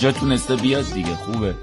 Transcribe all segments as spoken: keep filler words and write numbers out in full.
جا تونسته بیاد دیگه. خوبه.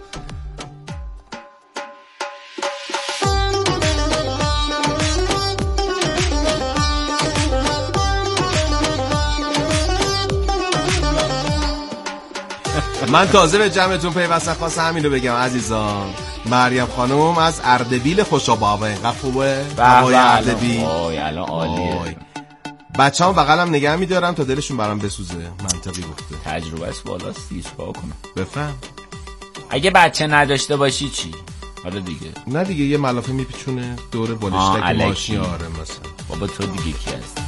من تازه به جمعتون پیوستم، خواستم همین رو بگم عزیزان. مریم خانم از اردبیل خوشاباوه. اینقدر خوبه هوای اردبیل. وای الان عالیه. بچه‌ام بغلم نگه می‌دارم تا دلشون برام بسوزه. منطقی گفته. تجربهش بالاست دیگه، چیکار کنم؟ بفهم. اگه بچه نداشته باشی چی؟ آره دیگه. نه دیگه یه ملافه میپیچونه دور بالشتک ماشین. آره مثلا. بابا تو دیگه کی هستی؟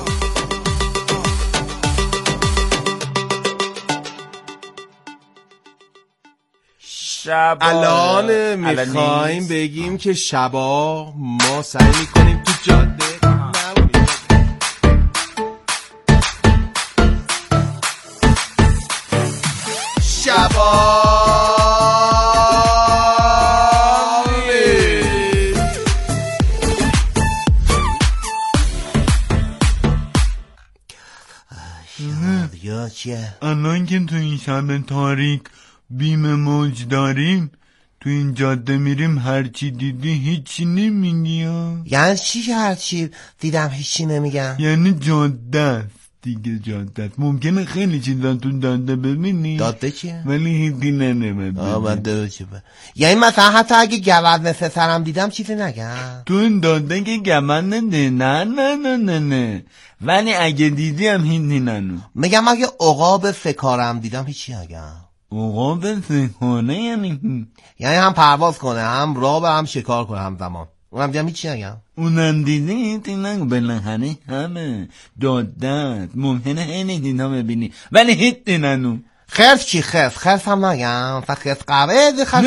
شبا الان میخوایم بگیم که شبا ما سعی میکنیم تو جاده نمونیم. شبا یا چیه؟ الان که تو این شب تاریک بیم موج داریم، تو این جاده میریم، هرچی دیدی هیچی نمیگی ها؟ یعنی چی هرچی دیدم هیچی نمیگم؟ یعنی جاده است دیگه، جاده است. ممکنه خیلی چیزا تو جاده ببینی، جاده چیه؟ ولی هیچی نمیبینی. آه من درسته. یعنی مثلا حتی اگه گوز مثل سرم دیدم چیزی نگم؟ تو این جاده که گوز نده، نه نه نه نه نه، ولی اگه دیدی هم هیچی ننو. میگم اگه عقاب فکارم دیدم هیچی نگم. عقاب فکاره یعنی یعنی هم پرواز کنه، هم راه بره، هم شکار کنه همزمان. اونم دیدم هیچی نگم. اونم دیدی هیچی نگو. بالاخره همه دادت ممکنه اینی دینا ببینی ولی هیچی ننو. خرف چی؟ خرف خرف هم نگم. فقط خرف قبه خرف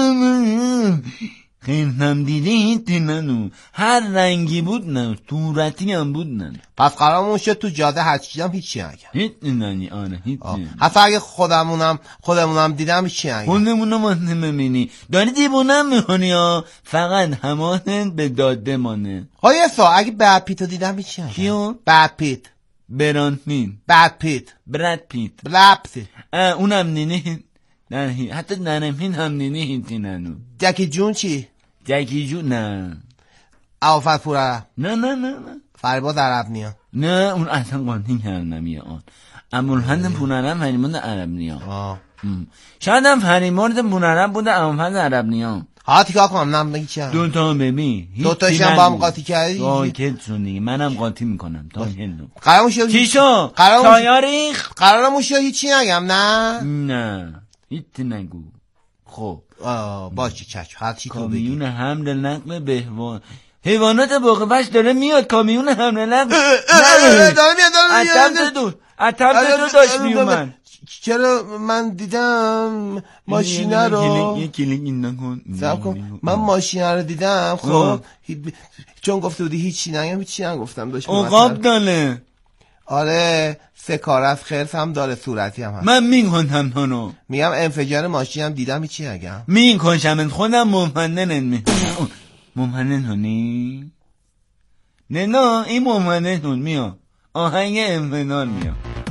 قبه خیلی هم دیدی هیچی ننو. هر رنگی بود ننو، صورتی هم بود ننو. پس قرارمون شد تو جاده هرچی دیدم هیچی نگم. هیچی ننی. آره هیچی. حتی اگه خودمونم خودمونم دیدم هیچی نگم. خودمونم هم نمیبینی. داری دیوونم میکنی ها. فقط همانت به داده مانه. های سا اگه بد پیتو دیدم هیچی نگم. کیو؟ بد پیت. براد پیت. بد پیت. براد پیت. براد پیت. اونم نینه. نه حتی ننمین هم نینه هیچی ننو. جکی جون چی؟ جکی جون نه. آفت پوره. نه نه نه نه. فریباد عرب نیا. نه اون اصلا قانتین کردنمیه آن. امورهند پونرم فریماد عرب نیا. آه. شاید هم فریماد پونرم بوده امورهند عرب نیا. ها تیکا کنم نم بگی چه؟ دو تا ببین. دو تاشم با هم قاطی کردی؟ قاطی شدی. منم قاطی میکنم تا هندو. قرارمون شد چی شو؟ تاریخ قرارمون شد هیچی نگم نه؟ نه هیچی نگو. خب باشه چشم هر چی تو بگی. کامیون حمل نقل بهوان حیوانات باغ وحش داره میاد. کامیون حمل نقل داره میاد داره میاد. اتم دو اتم دو داشت میومن. چرا من دیدم ماشینه رو. یه کلینگ این نکن. سب کن من ماشینه رو دیدم. خب چون گفته بودی هیچی نگم هیچی نگفتم. داشت عقاب داره. آره فکار از خرف هم داره، صورتی هم هست. من میکنم تانو. میگم انفجار ماشین هم دیدم هیچی نگم. میکنم خودم ممننن می ممنن هنی نه نه این ممنن هن میاد آهنگ انفجار میاد.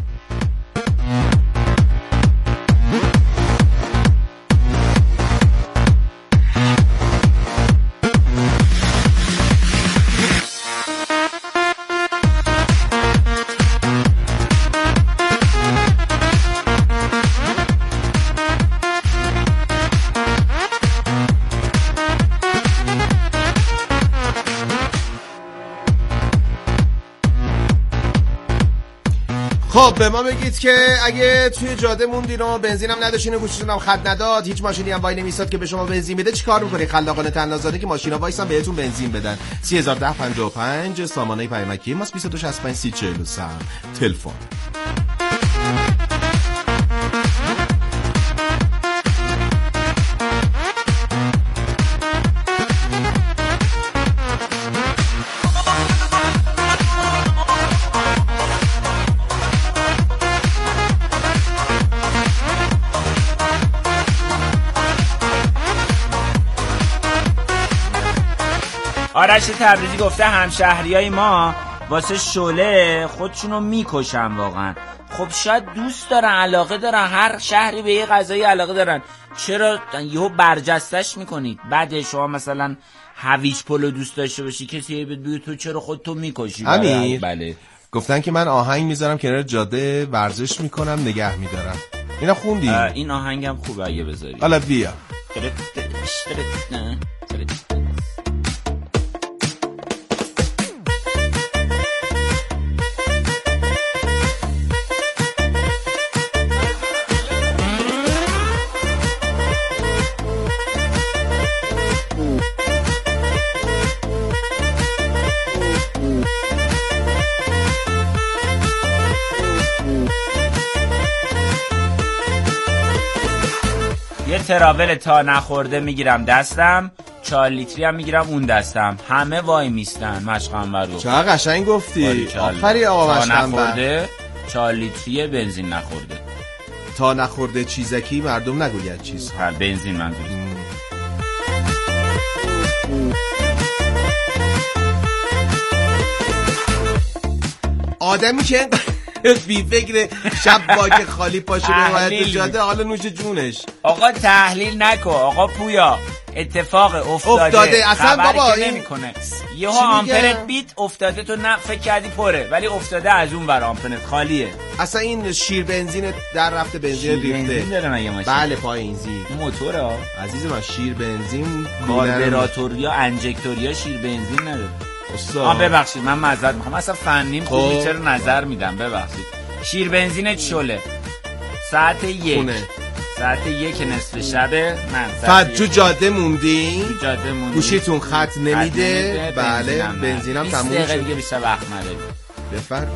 خب به ما بگید که اگه توی جاده موندین و بنزینم نداشتین و گوشتون هم خط نداد، هیچ ماشینی هم وای نمیستاد که به شما بنزین بده، چیکار میکنی؟ خلاقانه تنازانه که ماشینا وایسن بهتون بنزین بدن. سه هزار و ده پنجاه و پنج سامانه پیامکی ماست بیست و دو شصت و پنج سی چهل و سه تلفن. آرش تبریزی گفته همشهریای ما واسه شعله خودشونو میکشن واقعا. خب شاید دوست دارن، علاقه دارن، هر شهری به یه غذایی علاقه دارن، چرا یهو برجستش میکنید؟ بعد شما مثلا هویج پلو دوست داشته باشی کسی بهت بگه تو چرا خودتو میکشی؟ امیر بله گفتن که من آهنگ میذارم کنار جاده ورزش میکنم نگه میدارم. اینا خوندی؟ این آهنگم خوبه اگه بذاری. حالا بیا. یه تراول تا نخورده میگیرم دستم، چهار لیتری هم میگیرم اون دستم، همه وای میستن مشقنبر رو. چقدر قشنگ گفتی. آفرین آقا مشقنبر. تا نخورده چهار لیتری بنزین نخورده. تا نخورده چیزکی مردم نگوید چیز. هر بنزین منظور. آدمی که بی فکر شب باک خالی پاشه به تو جاده حالا نوش جونش. آقا تحلیل نکن آقا پویا، اتفاق افتاده افتاده اصلا بابا این نمیکنه. یهو آمپرت بیت افتاده تو نه فکر کردی پره ولی افتاده از اون ور آمپرت خالیه. اصلا این شیر بنزین در رفته بنزین ریخته. بنزین داره مگه ماشین؟ بله پایین زیر موتوره ها عزیز من. شیر بنزین کاربراتوریا انجکتوریا شیر بنزین نداره. آه ببخشید من معذرت میخوام اصلا فنیم خوبی چرا نظر میدم ببخشید. شیر بنزین چله ساعت یک خونه. ساعت یک نصف شبه من فجو جاده موندی تو جاده موندی گوشیتون خط نمیده, نمیده. بله بنزینم تموم شد. بیست دقیقه دیگه بیشتر وقت نداری. بفرم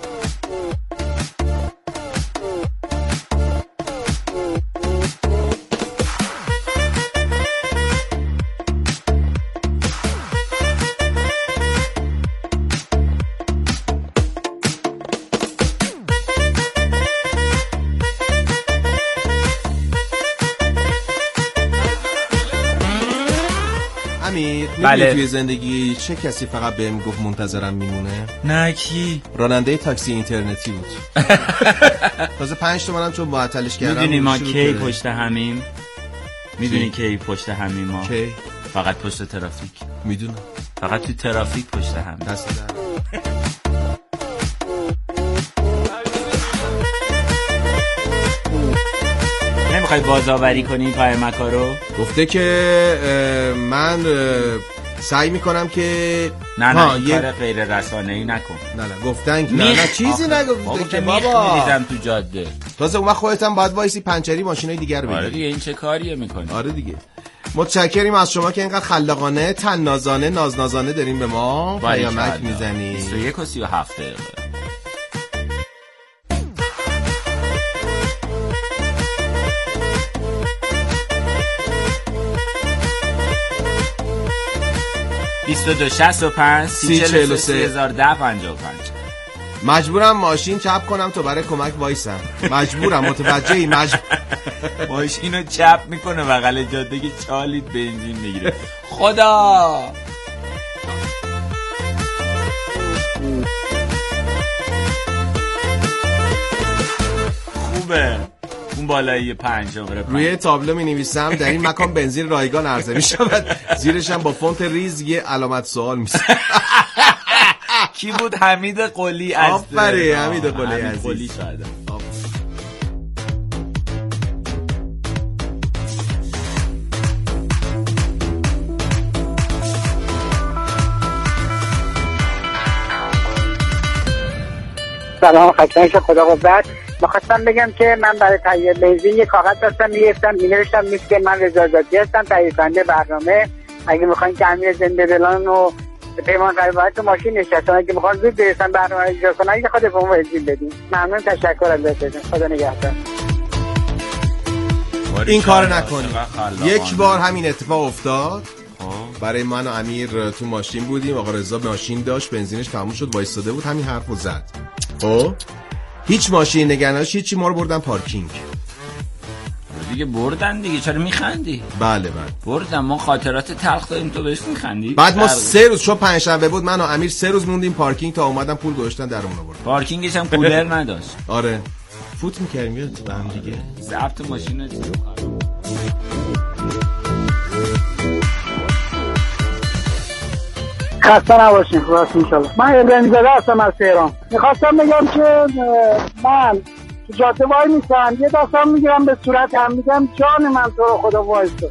بله. توی زندگی چه کسی فقط بهم گفت منتظرم میمونه؟ نه کی؟ راننده تاکسی اینترنتی بود. تازه پنج تومنم چون معطلش کردم. میدونی ما کی پشت همیم؟ میدونی کی پشت همیم ما؟ کی؟ فقط پشت ترافیک. میدونم. فقط تو ترافیک پشت همیم. دست در. نمیخوای بازآوری کنی پای مکا رو؟ گفته که من سعی میکنم که نه نه این کار غیر رسانه‌ای نکن. نه نه گفتن که نه, نه چیزی نگفته که بابا میریزم تو جاده. تازه اون وقت خودت هم باید وایسی پنچری ماشینای دیگر رو بگیری. آره دیگه این چه کاریه میکنی؟ آره دیگه. متشکریم از شما که اینقدر خلاقانه طنازانه نازنازانه دارین به ما پیامک میزنی. بیست و یک و سی و هفت دقیقه. بیست و دو شصت و پنج سی چهل و سه هزار ده پنجاه و پنج. مجبورم ماشین چپ کنم تو برای کمک وایسم. مجبورم متوجهی مجبور ماشینو چپ میکنه بغل جاده که چالیت بنزین میگیره. خدا خوبه اون بالایی پنج بره. روی تابلو می نویسم در این مکان بنزین رایگان عرضه می شود. زیرش هم با فونت ریز یه علامت سوال می سازم. کی بود؟ حمید قلی از آفرین حمید قلی عزیز. قلی شاید. سلام خدمت خدا قوت. می‌خواستم بگم که من برای تهیه بنزین یه کاغذ داشتم می‌گرفتم می‌نوشتم میگه که من رضا‌زاده هستم تهیه کننده برنامه. اگه می‌خواید که امیر زنده دلان و پیمان قربانی تو ماشین نشستن اگه می‌خوان زود برسن برنامه رو اجرا کنن اگه خود به اون بنزین بدین. ممنون تشکر ازتون. خدا نگهدار. این کار نکنید. یک بار همین اتفاق افتاد. برای من و امیر تو ماشین بودیم. آقا رضا ماشین داشت بنزینش تموم شد وایساده بود همین حرفو زد. خب هیچ ماشین نگرانش هیچی ما رو بردن پارکینگ. دیگه بردن دیگه چرا میخندی؟ بله بله بردن. ما خاطرات تلخ داریم تو بهش میخندی؟ بعد ما سه روز چون پنجشنبه بود من و امیر سه روز موندیم پارکینگ تا اومدن پول گذاشتن درمون آورد. پارکینگش هم کولر نداشت. آره فوت میکردیم یاد به هم دیگه. ضبط ماشین چیزو خراب. خسته نباشین. خدا انشالله. من ابراهیم زاده هستم از تهران. میخواستم بگم که من تو جاده وای میستم، یه دستم میگیرم به صورت هم میگم جان من تو رو خدا وایسا.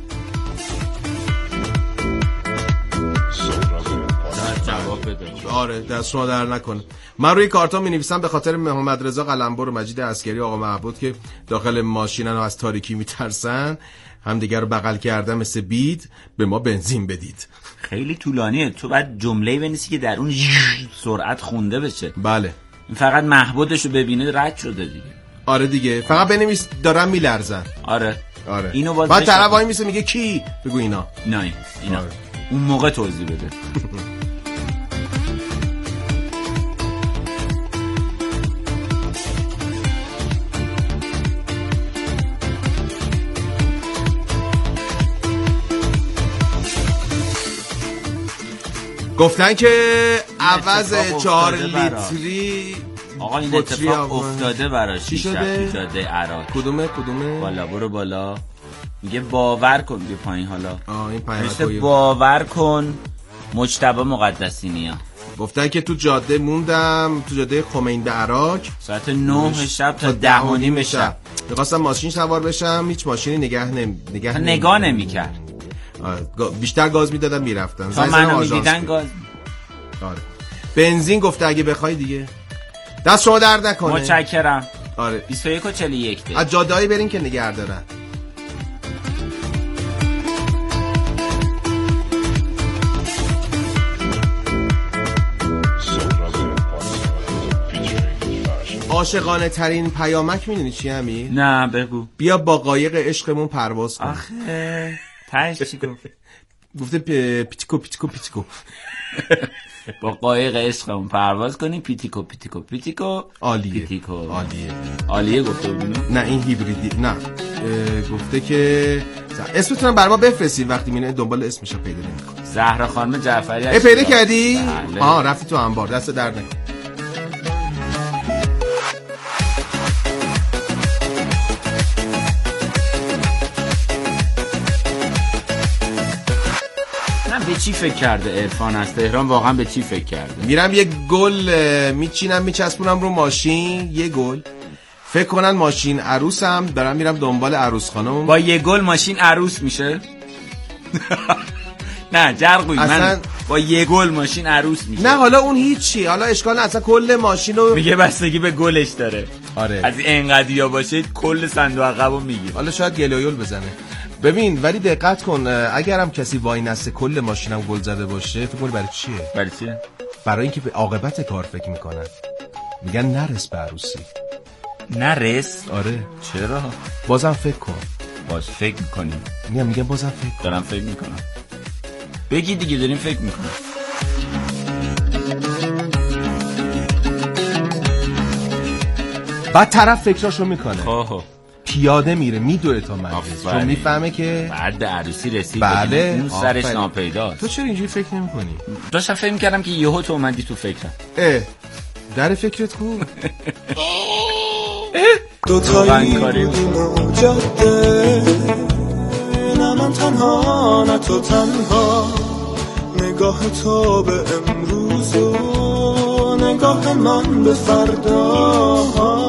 جواب بده. آره دست شما در نکنه. من روی کارتون می‌نویسم به خاطر محمد رضا قلمبر و مجید عسکری آقا معبود که داخل ماشینن و از تاریکی میترسن، همدیگه رو بغل کردن مثل بید، به ما بنزین بدید. خیلی طولانیه، تو بعد جمله‌ای بنویسی که در اون سرعت خونده بشه. بله. این فقط محبودشو ببینه رد شده دیگه. آره دیگه، فقط بنویس دارن میلرزن. آره. آره. اینو باز بعد طرف وای میسه میگه کی؟ بگو اینا. نه اینا. آره. اون موقع توضیح بده. گفتن که عوض چهار لیتری آقا این اتفاق افتاده براش. چی شده؟ جاده عراق. کدومه کدومه؟ بالا برو بالا. میگه باور کن بیا پایین حالا. آه این پایین باور کن مجتبی مقدسینی ها. گفتن که تو جاده موندم، تو جاده خمین به عراق ساعت نه شب تا ده و نیم شب. می‌خواستم ماشین سوار بشم، هیچ ماشینی نگه نمی نگه نگاه نمی‌کرد. بیشتر گاز میدادم میرفتن. تا منو میدیدن گاز. آره. بنزین گفته اگه بخوای دیگه. دست شما درد نکنه. متشکرم. آره. بیست و یک و چهل و یک ده. از جاده‌ای برین که نگه دارن. عاشقانه ترین پیامک میدونی چی همین؟ نه بگو. بیا با قایق عشقمون پرواز کن. آخه تاش چی گفت؟ گفته پیتیکو پیتیکو پیتیکو. با قایق عشقمون پرواز کنیم پیتیکو پیتیکو پیتیکو. عالیه. پیتیکو. عالیه. عالیه گفته بودن. نه این هیبریدی نه. گفته که اسمتون برای ما بفرستید وقتی میونه دنبال اسمش رو پیدا نمی‌کنه. زهرا خانم جعفری. ای پیدا کردی؟ بله. آها رفتی تو انبار. دست در نکن. به چی فکر کرده عرفان از تهران؟ واقعا به چی فکر کرده؟ میرم یه گل میچینم میچسبونم رو ماشین، یه گل فکر کنن ماشین عروسم، دارم میرم دنبال عروس خانم. با یه گل ماشین عروس میشه؟ نه جرقوی من با یه گل ماشین عروس میشه. نه حالا اون هیچی، حالا اشکال نه، اصلا کل ماشین رو میگه بستگی به گلش داره. آره از اینقدیا باشه کل صندوق عقبو میگه. حالا شاید گلویول بزنه. ببین ولی دقت کن، اگرم کسی وای نسته کل ماشینم گل زده باشه فکر کنی برای چیه؟ برای چیه؟ برای اینکه به عاقبت کار فکر میکنن، میگن نرس به عروسی. نرس؟ آره. چرا؟ بازم فکر کن. باز فکر میکنیم. میگم میگم بازم فکر کن. دارم فکر میکنم. بگی دیگه داریم فکر میکنم. بعد طرف فکراشو میکنه. آها. پیاده میره میدوه تا مجلس چون میفهمه که بعد عروسی رسید. بله. اون سرش ناپیداست. تو چرا اینجوری فکر نمی‌کنی؟ داشتم فکر می‌کردم که یهو تو اومدی تو فکرم. اه در فکرت کو؟ دو تایی بودیم و جاده، نه من تنها نه تو تنها، نگاه تو به امروز و نگاه من به فردا،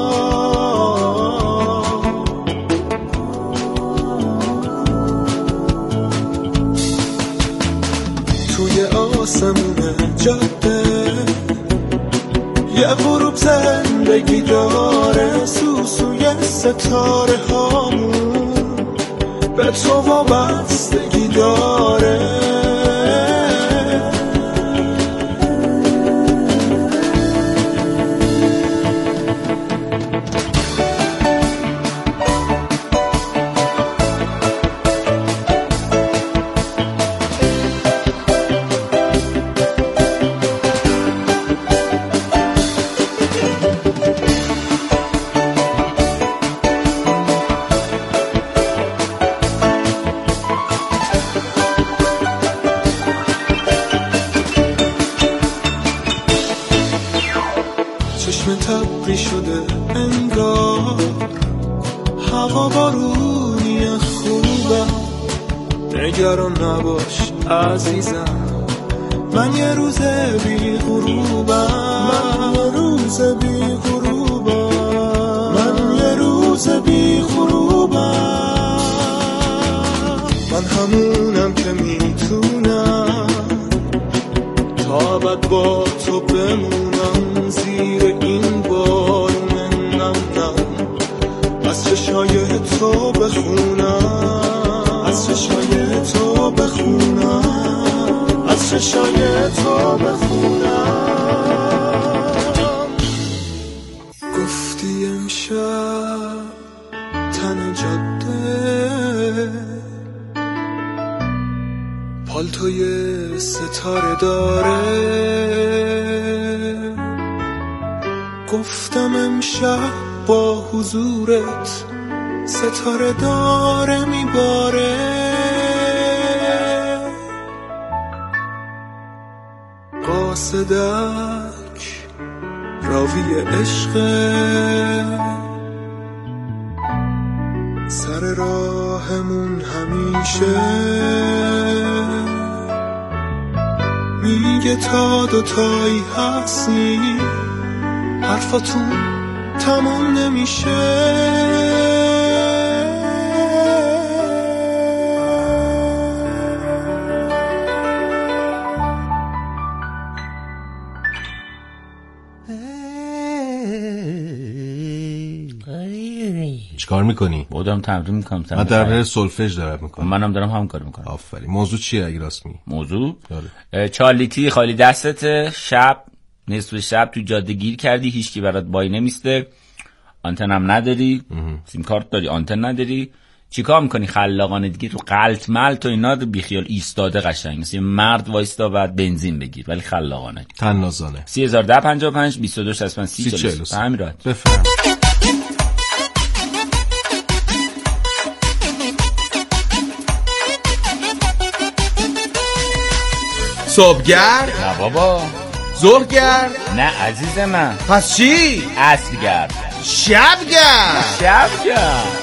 توی آسمون جاده یه غروب زندگی داره، سوسوی ستاره هامون به تو وابستگی داره. چشم تبری شده انگار تا بارونی خوبم، نگران نباش عزیزم، من یه روز بی غروبم، من یه روز بی غروبم، من یه روز بی غروبم، من همونم که میتونم تا ابد با تو بمونم زیر این بارون نم نم، از چشای تو بخونم، از چشای تو بخونم، از چشای تو بخونم. گفتی امشب تن جاده پالتوی ستاره داره، گفتم امشب با حضورت ستاره داره میباره، قاصدک راوی عشق، سر راهمون همیشه میگه تا دوتایی هستی، حرفاتون تمام نمیشه. چیکار میکنی؟ بودم تمرین میکنم. من در حال سولفژ دارم میکنم. منم دارم هم کار میکنم. آفرین. موضوع چیه اگه راست میگی؟ موضوع چالیتی خالی دستت، شب نصف شب تو جاده گیر کردی، هیچکی برات وای نمیسته، آنتن هم نداری، سیم کارت داری آنتن نداری، چیکار میکنی؟ خلاقانه دیگه تو قلط ملط و اینا بیخیال ایستاده قشنگ مثل مرد وایستا بعد بنزین بگیر، ولی خلاقانه تنازانه. سی هزار و ده پنجاه و پنج بیست و دو شصت و پنج سی چهل همین راحت بفهم. صبحگرد؟ نه بابا. ظهرگرد؟ نه عزیز من. پس چی؟ عصرگرد. شبگرد. شبگرد.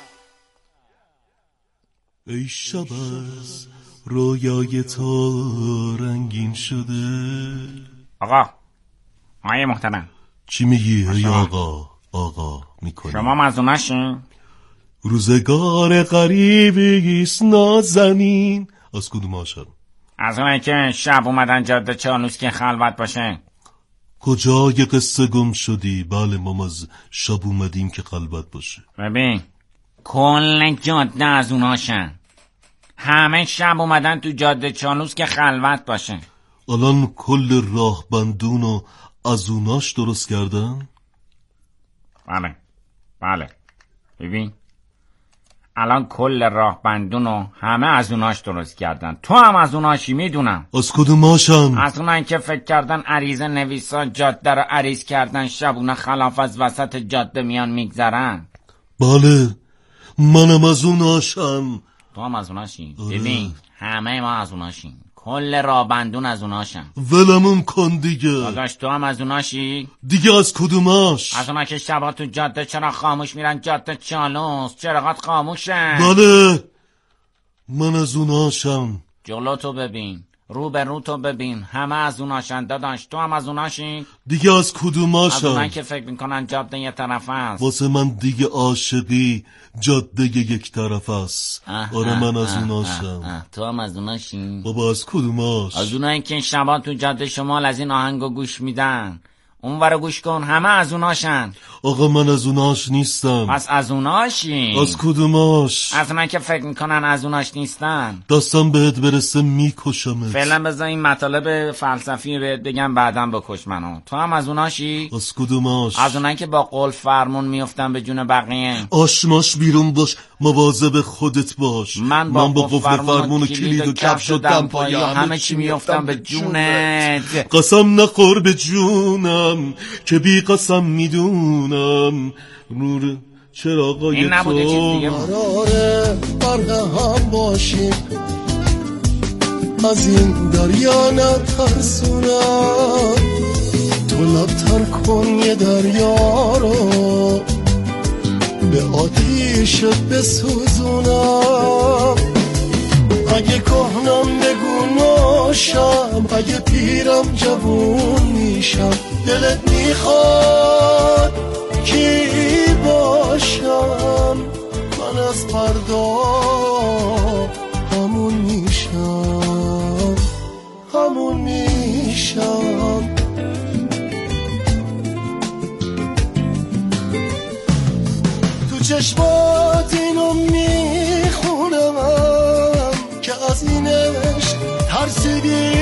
ای شب از رویای تو رنگین شده. آقا آقای محترم چی میگی ای آقا؟ آقا میکنی شما مظلومشین؟ روزگار غریبیست نازنین. از کدوم آشم؟ از اونایی که شب اومدن جاده چالوس که خلوت باشه. کجای قصه گم شدی؟ بله ما از شب اومدیم که خلوت باشه. ببین کل جاده از اوناشن، همه شب اومدن تو جاده چالوس که خلوت باشه. الان کل راه بندونو از اوناش درست کردن؟ بله بله. ببین الان کل راه بندونو همه از اوناش درست کردن، تو هم از اوناشی میدونم. از کدوماشن؟ از اونایی که فکر کردن عریضه نویسان جاده رو عریض کردن، شبونه خلاف از وسط جاده میان میگذرن. بله منم از اوناشم. تو هم از اوناشی؟ ببین همه ما از اوناشیم، کل راه بندون از اوناشن. ولمون کن دیگه. داداش تو هم از اوناشی؟ دیگه از کدوماش؟ از اونا که شبا تو جاده چرا خاموش میرن جاده چالوس، چراغات خاموشن. بله من از اوناشم. جلو تو ببین، رو به رو تو ببین، همه از اوناشن. داداش تو هم از اوناشی؟ دیگه از کدوماشم؟ از اونایی که فکر میکنن جاده یه طرف است. واسه من دیگه عاشقی جاده یک طرف است. آره من از اوناشم. تو هم از اوناشی؟ بابا از کدوماش؟ از اونایی که شبا تو جاده شمال از این آهنگو گوش میدن، اون ورا گوش کن، همه از اوناشن. آقا من از اوناش نیستم. پس از اوناشی؟ از کدوماش؟ از اونایی که فکر میکنن از اوناش نیستن. دستم بهت برسه میکشمت. فعلا بذار این مطالب فلسفی بهت بگم بعدم بکش منو. تو هم از اوناشی؟ از کدوماش؟ از اونایی که با قول فرمون میافتن به جون بقیه. آشماش بیرون باش، مواظب خودت باش. من با, من با قفل فرمون و کلید و کفش و دمپایی همه چی میافتم به جونت. قسم نخور به جونم که بی قسم میدونم نور چراغای این نبوده چیز دیگه بود. قراره برق هم باشیم، از این دریا نترسونم، تو لبتر کن یه دریا رو به آتیشت بسوزونم. اگه کهنم بگو ناشم، اگه پیرم جوون میشم، دلت میخواد کی باشم؟ من از فردا همون میشم، همون میشم. تو چشمات اینو میخونم که از این عشق ترسیدی.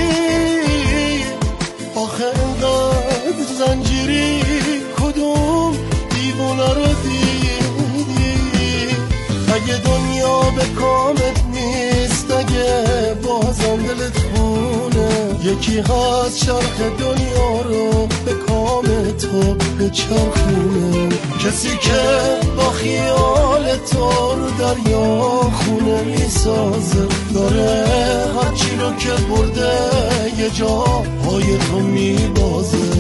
آخه اینقدر زنجیری کدوم دیوونه رو دیدی؟ اگه دنیا به کامت نیست، اگه بازم دلت خونه، یکی هست شرق دنیا رو به کام تو بچرخونه. کسی که با خیال تو رو دریا خونه میسازه، داره هرچی رو که برده یه جا پای تو میبازه،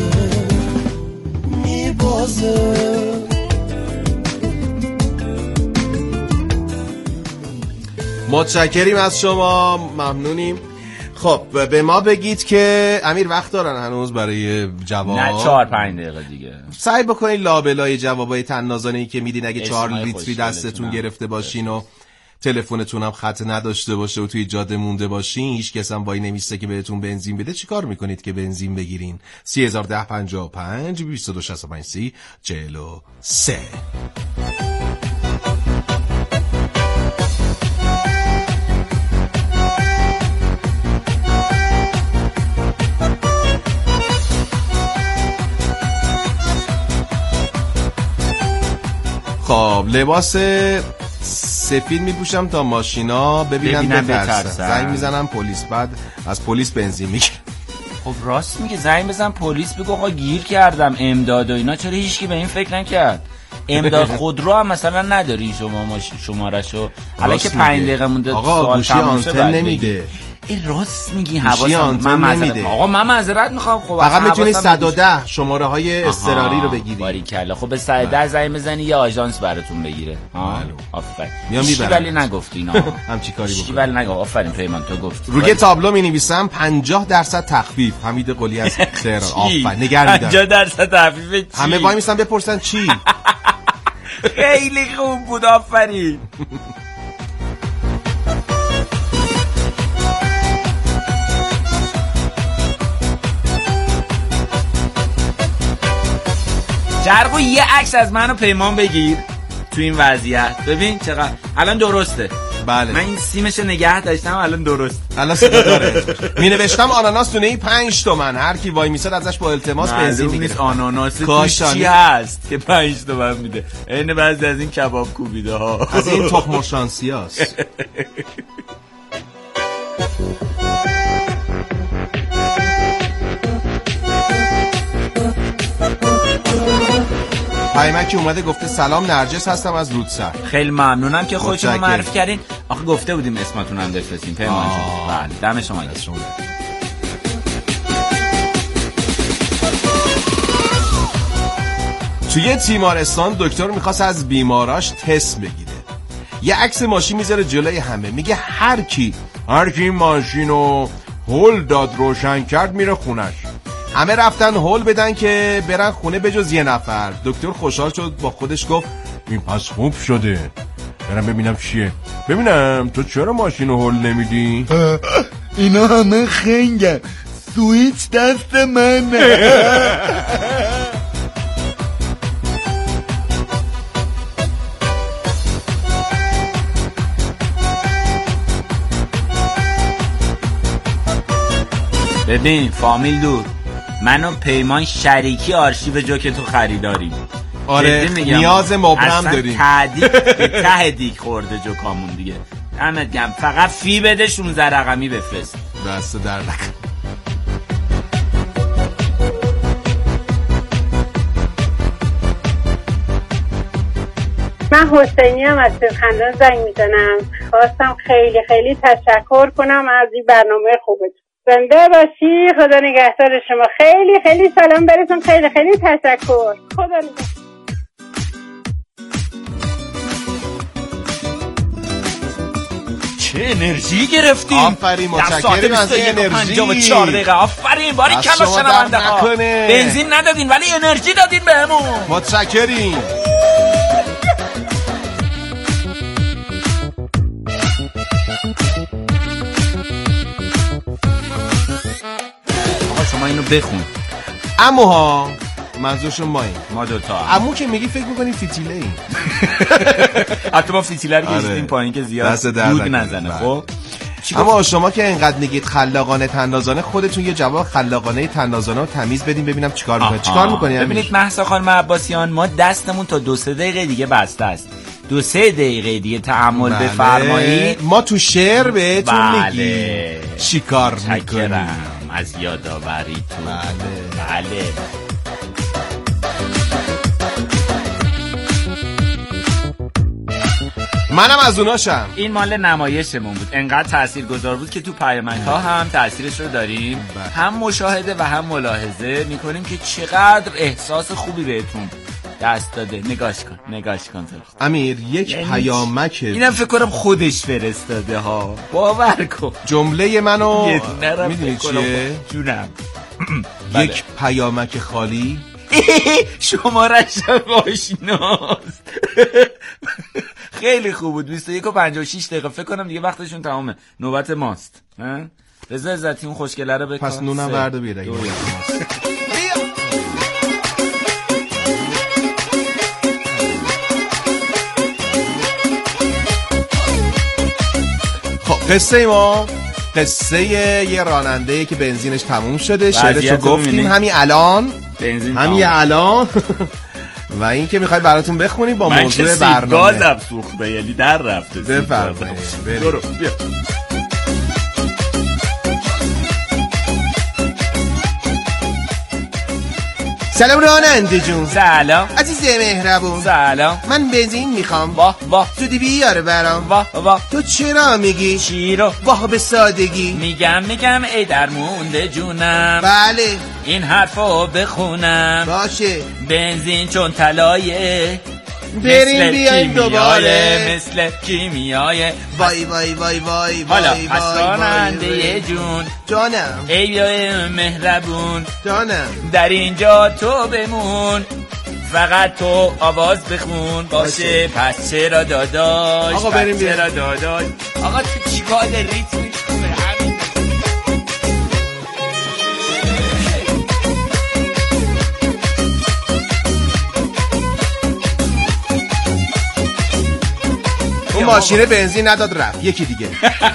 میبازه. متشکریم از شما، ممنونیم. خب به ما بگید که امیر وقت دارن هنوز برای جواب؟ نه چهار پنج دقیقه دیگه. سعی بکنین لابلای جوابای طنازانه‌ای که میدین اگه چهار لیتری دستتون گرفته باشین و تلفنتون هم خط نداشته باشه و توی جاده مونده باشین، هیچ کس هم وای نمیسته که بهتون بنزین بده، چیکار میکنید که بنزین بگیرین؟ سی هزار ده پنجاه و پنج بیست و دو شصت و پنج سی چهل و سه. خب لباس سفید میپوشم تا ماشینا ببینن بترسن، زنگ میزنم پلیس، بعد از پلیس بنزین میگیرم. خب راست میگه، زنگ بزن پلیس بگو آقا گیر کردم، امداد و اینا. چرا هیچکی به این فکر نکرد؟ امداد خودرو هم مثلا نداری شما ماشین شمارهشو؟ الان که پنج دقیقه مونده آقا گوشی آنتن نمیده. این راست میگی، حواسم من معذرت آقا من معذرت میخوام. خب فقط میتونی صد و ده شماره های اضطراری رو بگیری. باریکلا. خب به صد و ده زنگ بزنی یه آژانس براتون بگیره. ها آفرین. میام میبرم. ولی نگفتی اینا. هم چی کاری بکنی؟ ولی نگو. آفرین پیمان تو گفت. روی تابلو مینویسم پنجاه درصد تخفیف. حمید قلی از تهران. آفرین. نگران میدارم. پنجاه درصد تخفیف چی؟ همه وای میسن بپرسن چی؟ خیلی خوب بود. آفرین. جرقو یه عکس از من و پیمان بگیر تو این وضعیت، ببین چقدر الان درسته. بله من این سیمش نگه داشتم الان درست، الان صدا داره. می نوشتم آناناس دونه ای پنج تومن، هر کی وای میساد ازش با التماس بنزین میگیره. نیست آناناس توش چی هست که پنج تومن میده؟ عین بعضی از این کباب کوبیده ها، از این تخم شانسی هست. پیمکی اومده گفته سلام، نرجس هستم از رودسر. خیلی ممنونم که خودتون معرفی کردین. آخه گفته بودیم اسمتون هم بفرستین پیمان جون. بله دم شما گرم. توی تیمارستان دکتر میخواست از بیماراش تست بگیره، یه عکس ماشین میذاره جلوی همه، میگه هر کی هر کی ماشینو هول داد روشن کرد میره خونش. همه رفتن هول بدن که برن خونه بجز یه نفر. دکتر خوشحال شد، با خودش گفت این پس خوب شده، برم ببینم چیه. ببینم تو چرا ماشینو هول نمیدی؟ اینا همه خنگن، سویچ دست منه. ببین فامیل دور، من و پیمان شریکی آرشیو جوک تو خریداریم. آره نیاز مبرم داریم. اصلا ته دیگ خورده جوکامون دیگه. دمت گرم، فقط فی بده شانزده رقمی بفرست. دست در نکن. من حسینی هم از سرخندان زنگ میزنم. خواستم خیلی خیلی تشکر کنم از این برنامه خوبتون. زنده باشی، خدا نگهدار شما. خیلی خیلی سلام براتون، خیلی خیلی تشکر. خدا نگهدار. چه انرژی گرفتیم. آفرین متشکرم از انرژی. پنجاه و چهار دقیقه آفرین. باری کلا شنونده ها. بنزین ندادین ولی انرژی دادین بهمون. متشکریم. آقا شما اینو بخون. عموها منظورشون ماییم ما دوتا. عمو که میگی فکر میکنی فتیله ای. حتی ما فتیله رو کشیدیم پایین که زیاد دود نزنه. خب اما شما که اینقدر میگید خلاقانه طنازانه، خودتون یه جواب خلاقانه طنازانه رو تمیز بدین ببینم چیکار میکنید. چیکار میکنید؟ ببینید مهسا خانم عباسیان، ما دستمون تا دو سه دقیقه دیگه بسته است. دو سه دقیقه دیگه تأمل بله. بفرمایید. ما تو شعر بهتون بله. میگیم چیکار میکنیم. از یادآوریتون. بله بله. منم از اوناشم. این مال نمایشمون بود، انقدر تاثیرگذار بود که تو پیامک‌ها هم تاثیرش رو داریم. بله. هم مشاهده و هم ملاحظه میکنیم که چقدر احساس خوبی بهتون دست داده. نگاش کن نگاش کن امیر یک یعنی پیامک. اینم فکر کنم خودش فرستاده ها، باور کن. جمله منو میدونی چیه؟ جونم. یک پیامک خالی شمارش آشناست. خیلی خوب بود. بیست و یک و پنجاه و شش دقیقه فکر کنم دیگه وقتشون تمامه. نوبت ماست. رضا عزتی اون خوشگله رو بکن. پس نونم برده بیار اگه خب قصه ما قصه یه راننده که بنزینش تموم شده. شعرشو گفتیم همین الان همین الان و این که میخوای براتون بخونی با موضوع برنامه. من که گازم سوخته یعنی در رفته. بفرمایید برو بیا. سلام راننده جون. سلام عزیز مهربون. سلام. من بنزین میخوام. واه واه. زودی بیاره برام. واه واه. تو چرا میگی؟ چی رو؟ واه به سادگی. میگم میگم ای درمونده جونم. بله این حرفو بخونم. باشه. بنزین چون طلایه، بریم بیایم دوباره مثل کیمیای. وای وای وای وای. حالا پس راننده جون جانم، ای بیای مهربون جانم، در اینجا تو بمون، فقط تو آواز بخون. باشه پس چرا داداش. آقا بریم بیایم. چرا داداش. آقا تو چیکار ریتم اون ماشین بنزین نداد رفت یکی دیگه.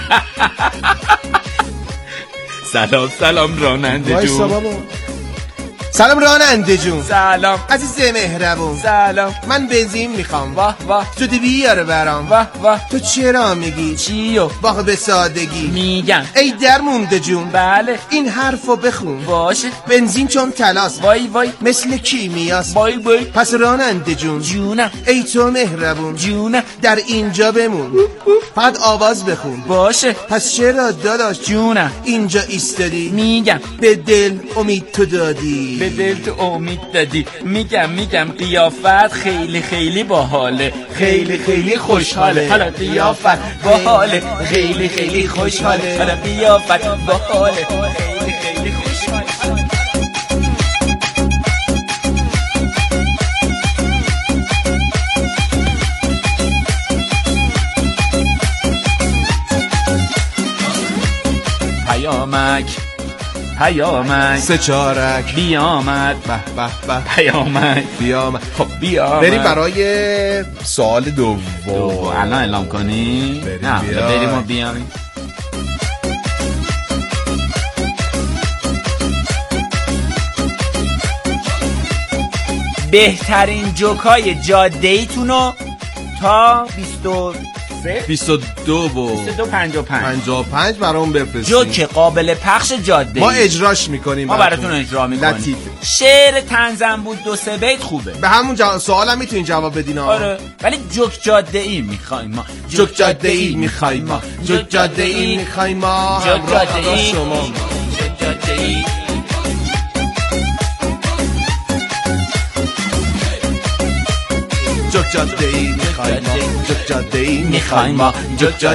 سلام سلام راننده جون. سلام راننده جون. سلام عزیز مهربون. سلام. من بنزین میخوام. واه واه. زودی بیاره برام. واه واه. تو چرا میگی؟ چیو؟ واه به سادگی. میگم ای درمونده جون. بله این حرفو بخون. باشه. بنزین چون طلاست. وای وای. مثل کیمیاست. وای وای. پس راننده جون. جونم. ای تو مهربون. جونم. در اینجا بمون. فقط آواز بخون. باشه. پس چرا داداش جونم اینجا ایستادی؟ میگم به دل امید تو دادی. به دل تو امید دادی. میگم میگم قیافت خیلی خیلی باحاله، خیلی خیلی خوشحاله. حالا قیافت باحاله، خیلی خیلی خوشحاله. حالا قیافت باحاله، خیلی خیلی خوشحاله. پیامک پیامک سه چارک بیامد. به به به. پیامک بیامد. خب بیامد. بریم برای سوال دوم. دو الان اعلام کنی؟ بریم نه بیا. بریم و بیامیم. بهترین جوکای جاده ایتونو تا بیست و سه بیست و دو و بیست و دو پنجاه و پنج پنجاه و پنج برام بفرستید. جوک قابل پخش جاده ما اجراش میکنیم. ما براتون اجرا میکنیم. لطیف. شعر تنزن بود دو سه بیت خوبه. به همون جا... سوال هم میتونین جواب بدین. آره ولی جوک جاده ای میخوایم ما. جوک جاده ای میخوایم ما. جوک جاده ای میخوایم ما. جوک جاده ای شما. جوک جاده ای. جوک جاده ای میخوایم ما. جوک جاده ای میخوایم ما. جوک